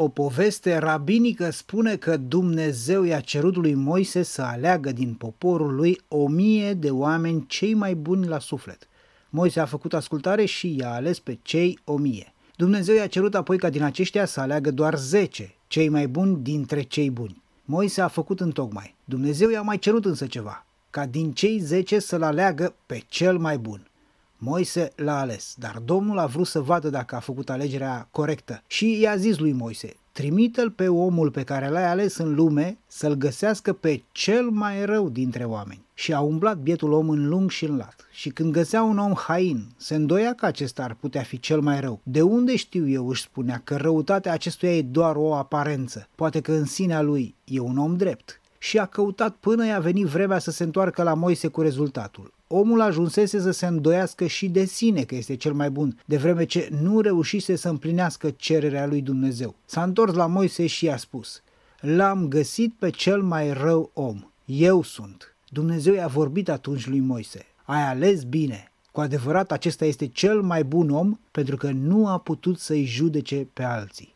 O poveste rabinică spune că Dumnezeu i-a cerut lui Moise să aleagă din poporul lui 1000 de oameni cei mai buni la suflet. Moise a făcut ascultare și i-a ales pe cei 1000. Dumnezeu i-a cerut apoi ca din aceștia să aleagă doar 10, cei mai buni dintre cei buni. Moise a făcut întocmai. Dumnezeu i-a mai cerut însă ceva, ca din cei 10 să-l aleagă pe cel mai bun. Moise l-a ales, dar Domnul a vrut să vadă dacă a făcut alegerea corectă și i-a zis lui Moise: trimite-l pe omul pe care l-ai ales în lume să-l găsească pe cel mai rău dintre oameni. Și a umblat bietul om în lung și în lat. Și când găsea un om hain, se îndoia că acesta ar putea fi cel mai rău. De unde știu eu, își spunea, că răutatea acestuia e doar o aparență. Poate că în sinea lui e un om drept. Și a căutat până i-a venit vremea să se întoarcă la Moise cu rezultatul. Omul ajunsese să se îndoiască și de sine că este cel mai bun, de vreme ce nu reușise să împlinească cererea lui Dumnezeu. S-a întors la Moise și i-a spus: l-am găsit pe cel mai rău om. Eu sunt. Dumnezeu i-a vorbit atunci lui Moise: ai ales bine. Cu adevărat acesta este cel mai bun om, pentru că nu a putut să-i judece pe alții.